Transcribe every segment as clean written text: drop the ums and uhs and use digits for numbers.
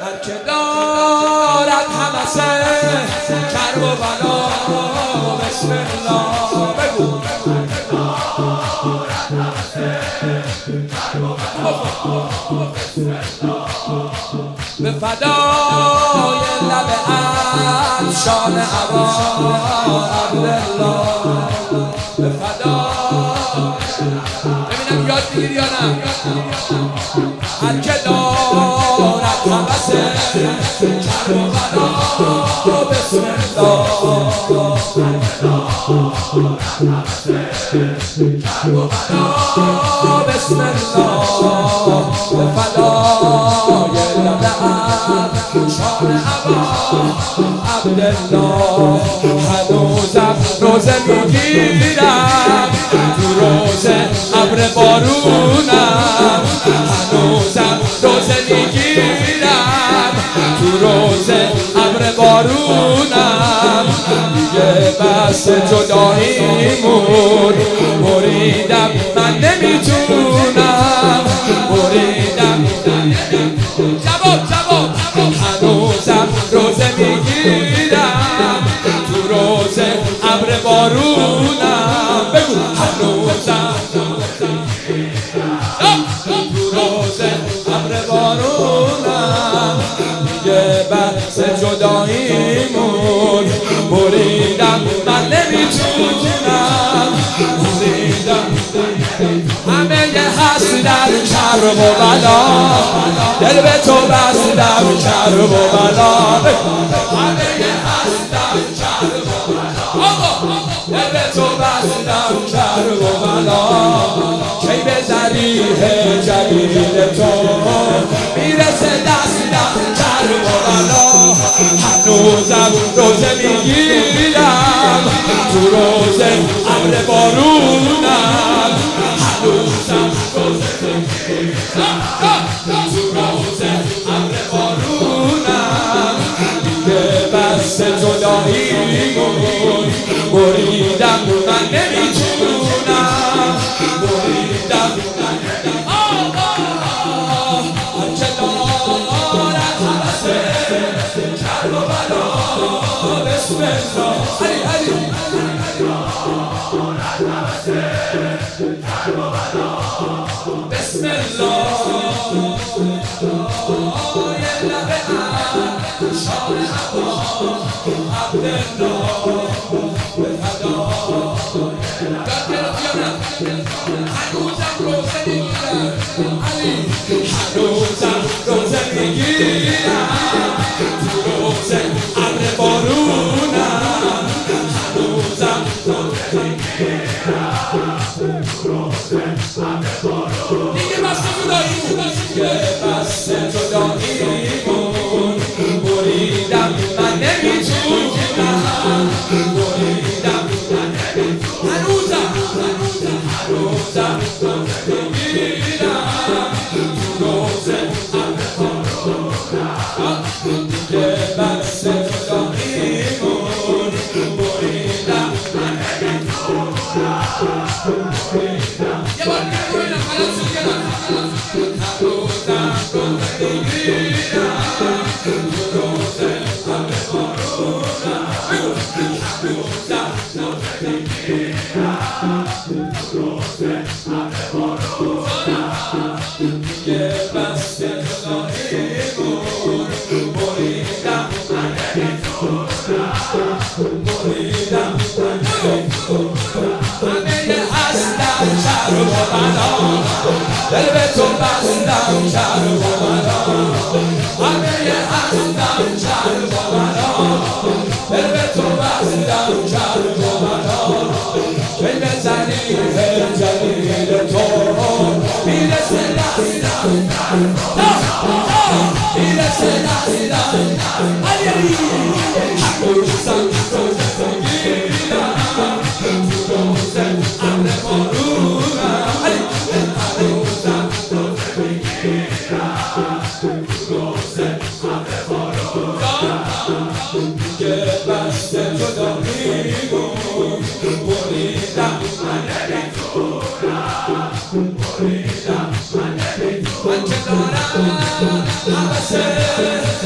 هر که دارد همسه کرب و بلا بسم الله بگو به فدای لب عطشان هوا عبدالله به فدای ببینم یاد میگیری یا نه هر که دارد همسه کرب و بلا بسم الله کرب و بلا بسم الله به فدای لب عطشان هوا عبدالله هنوزم روزه میگیرم تو روزه ابر بارونم هنوزم روزه میگیرم تو روزه ابر بارونم دیگه بس جداییمون بریدم من نمیتونم بریدم جواب هنوزم روزه میگیرم تو روزه ابر بارونم بگو هنوزم تو روزه ابر بارونم دیگه بحث جداییمون بریدم من نمیتونم بریدم همه هستم کرب و بلا دل به تو بستم کرب و بلا همه هستم کرب و بلا دل به تو بستم کرب و بلا کی به ذریح جلیل تو میرسه دستم کرب و بلا هنوزم روزه میگیرم تو روزه ابر بارونم هنوزم روزه میگیرم تو روزه ابر بارونم دیگه بس جداییمون بریدم من نمیتونم بریدم هرچه دارد همسه کرب و بلا بسم الله علی بسم الله لب عطشان هوا عبدالله به هنوزم روزه میگیرم علی هنوزم روزه میگیرم تو روزه ابر بارونم هنوزم روزه میگیرم تو روزه ابر بارونم دیگه بس جداییمون بریدم من نمیتونم بریدم هنوزم روزه میگیرم تو روزه ابر بارونم دیگه بس جداییمون بریدم من نمیتونم یه بار دیگه ببینم خلاص شد هنوزم روزه میگیرم تو روزه ابر بارونم هنوزم روزه میگیرم تو روزه ابر بارونم دیگه بس جداییمون بریدم من نمیتونم بریدم من نمیتونم همه هستم کرب و بلا دل به تو بستم کرب و بلا همه هستم کرب و بلا دل به تو بستم کرب و بلا کی به ذریح جلیل تو میرسه دستم میرسه دستم علی هنوزم روزه میگیرم تو روزه ابر بارونم هنوزم روزه میگیرم تو روزه ابر بارونم دیگه بس جداییمون بریدم من نمیتونم بریدم من نمیتونم من که دارم همسه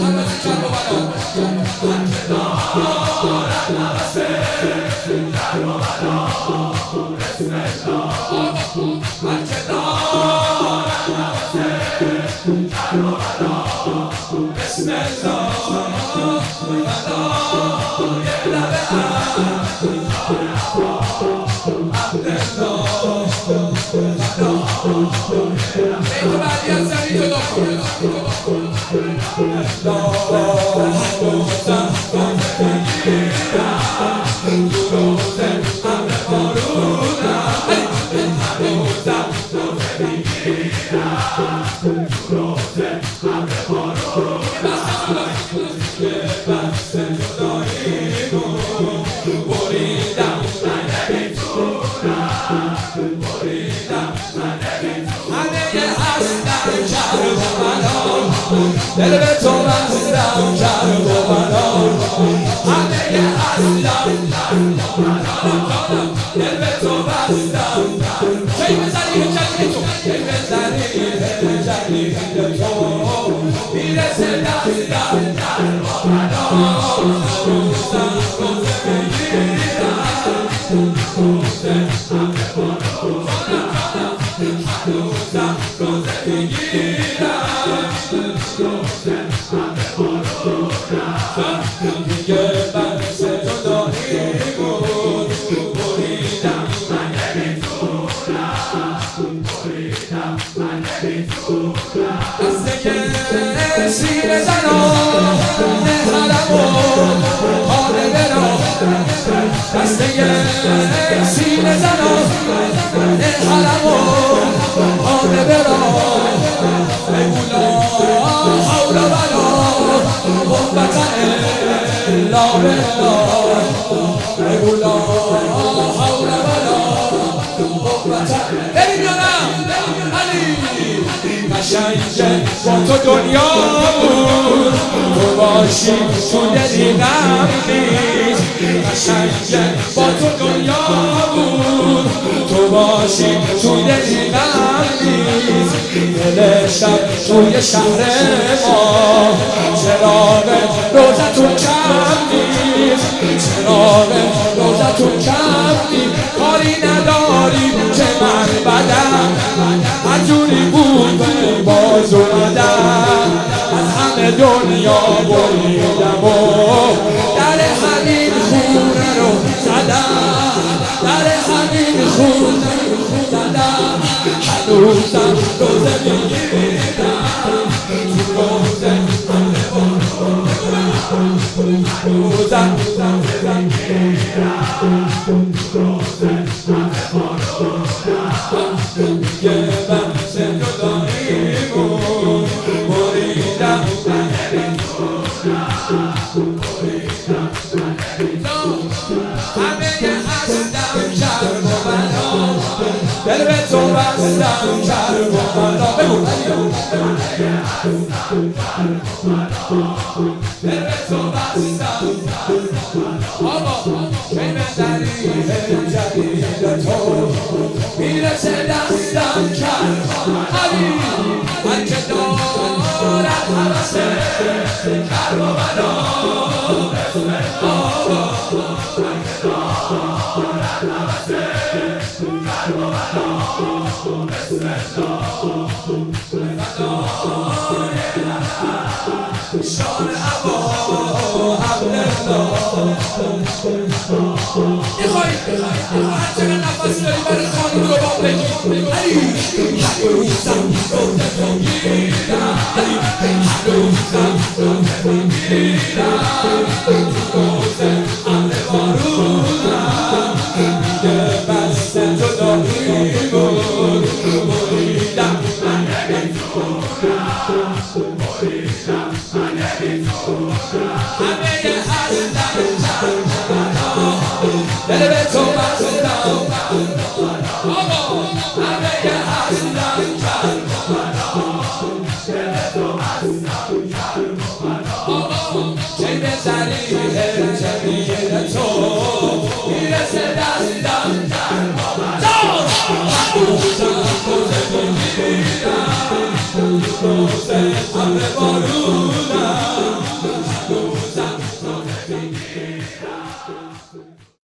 دل به تو بستم کرب و بنام همه هستم دل به تو بستم کی بزنی جدید تو کی بزنی جدید تو میرسه دستم کرب و بنام روزم روزه بگیرم روزه هنوزم روزه بگیرم دیگه بحث جدایی بود بریدم من نمیتونم دسته سینه زنان حلمو خانه برام دسته سینه زنان حلمو خانه برام بگولا حول ولا قوة إلا بالله بگولا حول ولا قوة بریم یا نه علی قشنگه با تو دنیا بود تو باشی تو دلی غم نیست قشنگه با تو دنیا بود تو باشی تو دلی غم نیست دل شب توی شهر ما چراغ روزتون کم نیست چراغ روزتون کم نیست کاری نداری که من بدم هر جوری بود باز اومدم از همه دنیا بریدم و در همین خونه رو زدم در همین خونه رو زدم هنوزم روزه میگیرم تو روزه هنوزم روزه میگیرم یه بحث جدایی بود بریدم همه هستم کرب و بنام دل به تو بستم کرب و بنام بگو دل به تو بستم آقا کی بزنی جدید تو میرسه دستم کرب علی هر که دارد حوثه کرب و بنام شان عبا عبدالله میخوایی هر چقدر نفس داری برای خانون رو با بگی علی هنوزم روزه میگیرم علی هنوزم روزه میگیرم روزه امر بارونم دیگه بس جدایی بود بریدم من نمیتونم بریدم من نمیتونم همه هستم دل به تو بستم آقا همه هستم دل به تو بستم آقا چه بزنی جدید تو میرسه دستم هنوزم روزه میگیرم روزه امر بارونم